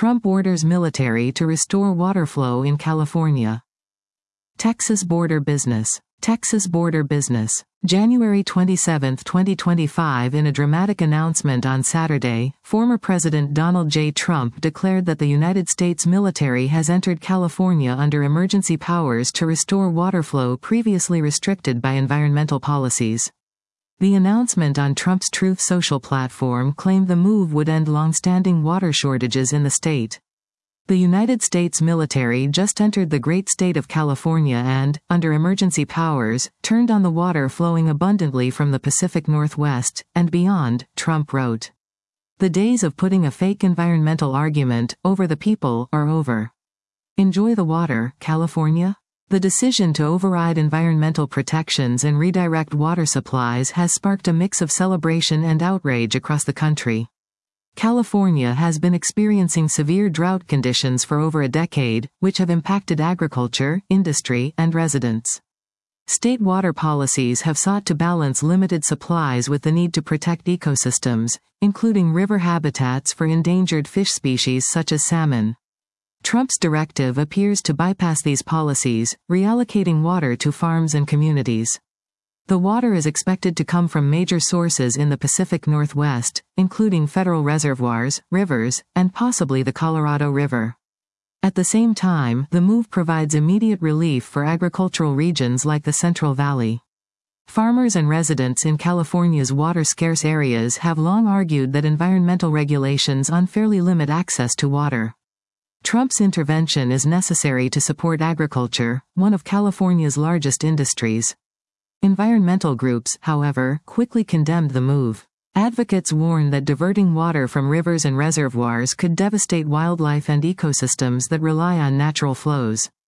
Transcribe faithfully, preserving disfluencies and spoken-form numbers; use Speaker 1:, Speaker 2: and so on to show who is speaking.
Speaker 1: Trump orders military to restore water flow in California. Texas border business. Texas border business. January twenty-seventh, twenty twenty-five. In a dramatic announcement on Saturday, former President Donald J. Trump declared that the United States military has entered California under emergency powers to restore water flow previously restricted by environmental policies. The announcement on Trump's Truth Social platform claimed the move would end long-standing water shortages in the state. The United States military just entered the great state of California and, under emergency powers, turned on the water flowing abundantly from the Pacific Northwest and beyond, Trump wrote. The days of putting a fake environmental argument over the people are over. Enjoy the water, California? The decision to override environmental protections and redirect water supplies has sparked a mix of celebration and outrage across the country. California has been experiencing severe drought conditions for over a decade, which have impacted agriculture, industry, and residents. State water policies have sought to balance limited supplies with the need to protect ecosystems, including river habitats for endangered fish species such as salmon. Trump's directive appears to bypass these policies, reallocating water to farms and communities. The water is expected to come from major sources in the Pacific Northwest, including federal reservoirs, rivers, and possibly the Colorado River. At the same time, the move provides immediate relief for agricultural regions like the Central Valley. Farmers and residents in California's water-scarce areas have long argued that environmental regulations unfairly limit access to water. Trump's intervention is necessary to support agriculture, one of California's largest industries. Environmental groups, however, quickly condemned the move. Advocates warn that diverting water from rivers and reservoirs could devastate wildlife and ecosystems that rely on natural flows.